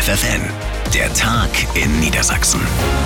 FFN, der Tag in Niedersachsen.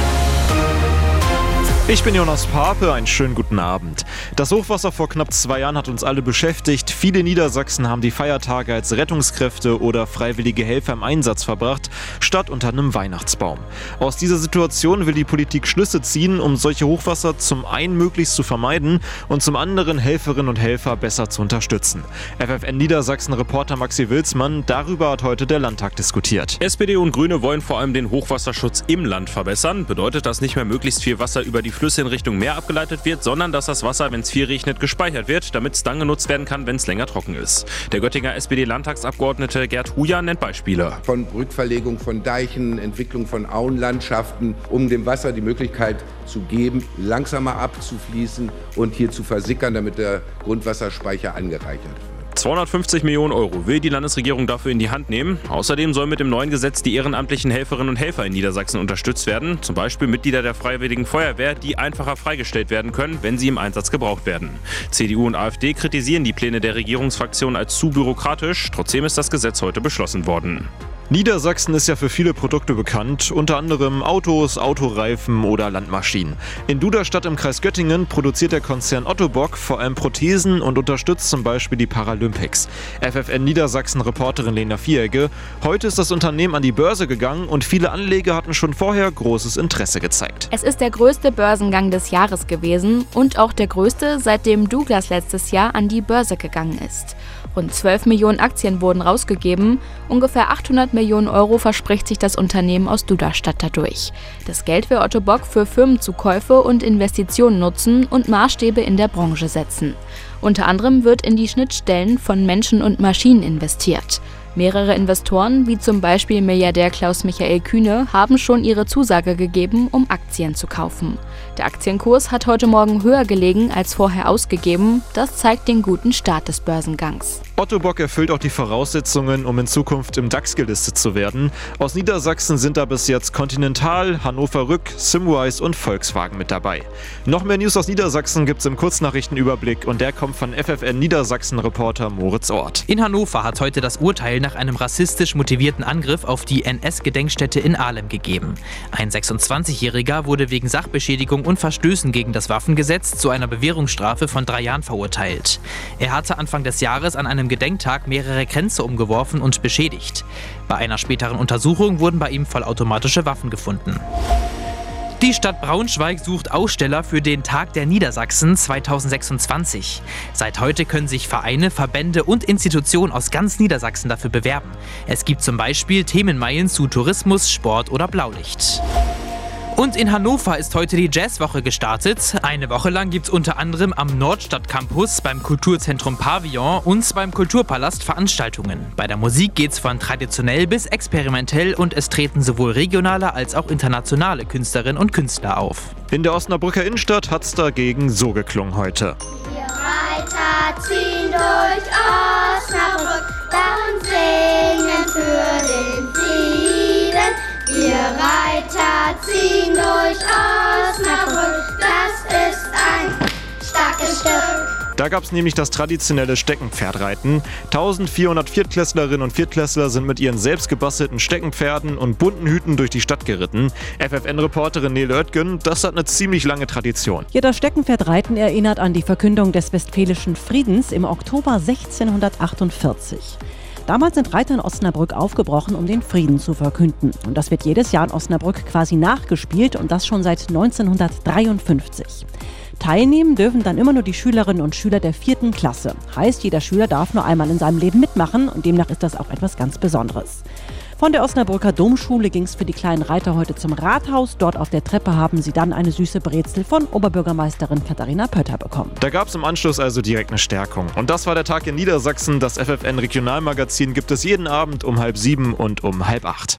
Ich bin Jonas Pape, einen schönen guten Abend. Das Hochwasser vor knapp 2 Jahren hat uns alle beschäftigt. Viele Niedersachsen haben die Feiertage als Rettungskräfte oder freiwillige Helfer im Einsatz verbracht, statt unter einem Weihnachtsbaum. Aus dieser Situation will die Politik Schlüsse ziehen, um solche Hochwasser zum einen möglichst zu vermeiden und zum anderen Helferinnen und Helfer besser zu unterstützen. FFN Niedersachsen-Reporter Maxi Wilsmann, darüber hat heute der Landtag diskutiert. SPD und Grüne wollen vor allem den Hochwasserschutz im Land verbessern. Bedeutet das nicht mehr möglichst viel Wasser über die Flüsse in Richtung Meer abgeleitet wird, sondern dass das Wasser, wenn es viel regnet, gespeichert wird, damit es dann genutzt werden kann, wenn es länger trocken ist. Der Göttinger SPD-Landtagsabgeordnete Gerd Huja nennt Beispiele. Von Rückverlegung von Deichen, Entwicklung von Auenlandschaften, um dem Wasser die Möglichkeit zu geben, langsamer abzufließen und hier zu versickern, damit der Grundwasserspeicher angereichert wird. 250 Millionen Euro will die Landesregierung dafür in die Hand nehmen. Außerdem sollen mit dem neuen Gesetz die ehrenamtlichen Helferinnen und Helfer in Niedersachsen unterstützt werden. Zum Beispiel Mitglieder der Freiwilligen Feuerwehr, die einfacher freigestellt werden können, wenn sie im Einsatz gebraucht werden. CDU und AfD kritisieren die Pläne der Regierungsfraktion als zu bürokratisch. Trotzdem ist das Gesetz heute beschlossen worden. Niedersachsen ist ja für viele Produkte bekannt, unter anderem Autos, Autoreifen oder Landmaschinen. In Duderstadt im Kreis Göttingen produziert der Konzern Otto Bock vor allem Prothesen und unterstützt zum Beispiel die Paralympics. FFN Niedersachsen-Reporterin Lena Vieregge: Heute ist das Unternehmen an die Börse gegangen und viele Anleger hatten schon vorher großes Interesse gezeigt. Es ist der größte Börsengang des Jahres gewesen und auch der größte, seitdem Douglas letztes Jahr an die Börse gegangen ist. Rund 12 Millionen Aktien wurden rausgegeben, ungefähr 800 Millionen Euro verspricht sich das Unternehmen aus Duderstadt dadurch. Das Geld will Otto Bock für Firmenzukäufe und Investitionen nutzen und Maßstäbe in der Branche setzen. Unter anderem wird in die Schnittstellen von Menschen und Maschinen investiert. Mehrere Investoren, wie zum Beispiel Milliardär Klaus-Michael Kühne, haben schon ihre Zusage gegeben, um Aktien zu kaufen. Der Aktienkurs hat heute Morgen höher gelegen als vorher ausgegeben. Das zeigt den guten Start des Börsengangs. Otto Bock erfüllt auch die Voraussetzungen, um in Zukunft im DAX gelistet zu werden. Aus Niedersachsen sind da bis jetzt Continental, Hannover Rück, Simrise und Volkswagen mit dabei. Noch mehr News aus Niedersachsen gibt's im Kurznachrichtenüberblick und der kommt von FFN Niedersachsen-Reporter Moritz Ort. In Hannover hat heute das Urteil nach einem rassistisch motivierten Angriff auf die NS-Gedenkstätte in Ahlem gegeben. Ein 26-Jähriger wurde wegen Sachbeschädigung und Verstößen gegen das Waffengesetz zu einer Bewährungsstrafe von 3 Jahren verurteilt. Er hatte Anfang des Jahres an einem Gedenktag mehrere Kränze umgeworfen und beschädigt. Bei einer späteren Untersuchung wurden bei ihm vollautomatische Waffen gefunden. Die Stadt Braunschweig sucht Aussteller für den Tag der Niedersachsen 2026. Seit heute können sich Vereine, Verbände und Institutionen aus ganz Niedersachsen dafür bewerben. Es gibt zum Beispiel Themenmeilen zu Tourismus, Sport oder Blaulicht. Und in Hannover ist heute die Jazzwoche gestartet. Eine Woche lang gibt es unter anderem am Nordstadt-Campus, beim Kulturzentrum Pavillon und beim Kulturpalast Veranstaltungen. Bei der Musik geht's von traditionell bis experimentell und es treten sowohl regionale als auch internationale Künstlerinnen und Künstler auf. In der Osnabrücker Innenstadt hat's dagegen so geklungen heute. Wir Reiter ziehen durch Osnabrück, und singen für den Frieden. Wir Reiter ziehen durch Osnabrück, das ist ein starkes Stück. Da gab's nämlich das traditionelle Steckenpferdreiten. 1400 Viertklässlerinnen und Viertklässler sind mit ihren selbst gebastelten Steckenpferden und bunten Hüten durch die Stadt geritten. FFN-Reporterin Nele Oetgen: Das hat eine ziemlich lange Tradition. Ja, das Steckenpferdreiten erinnert an die Verkündung des Westfälischen Friedens im Oktober 1648. Damals sind Reiter in Osnabrück aufgebrochen, um den Frieden zu verkünden. Und das wird jedes Jahr in Osnabrück quasi nachgespielt und das schon seit 1953. Teilnehmen dürfen dann immer nur die Schülerinnen und Schüler der 4. Klasse. Heißt, jeder Schüler darf nur einmal in seinem Leben mitmachen und demnach ist das auch etwas ganz Besonderes. Von der Osnabrücker Domschule ging es für die kleinen Reiter heute zum Rathaus. Dort auf der Treppe haben sie dann eine süße Brezel von Oberbürgermeisterin Katharina Pötter bekommen. Da gab es im Anschluss also direkt eine Stärkung. Und das war der Tag in Niedersachsen. Das FFN Regionalmagazin gibt es jeden Abend um 6:30 und um 7:30.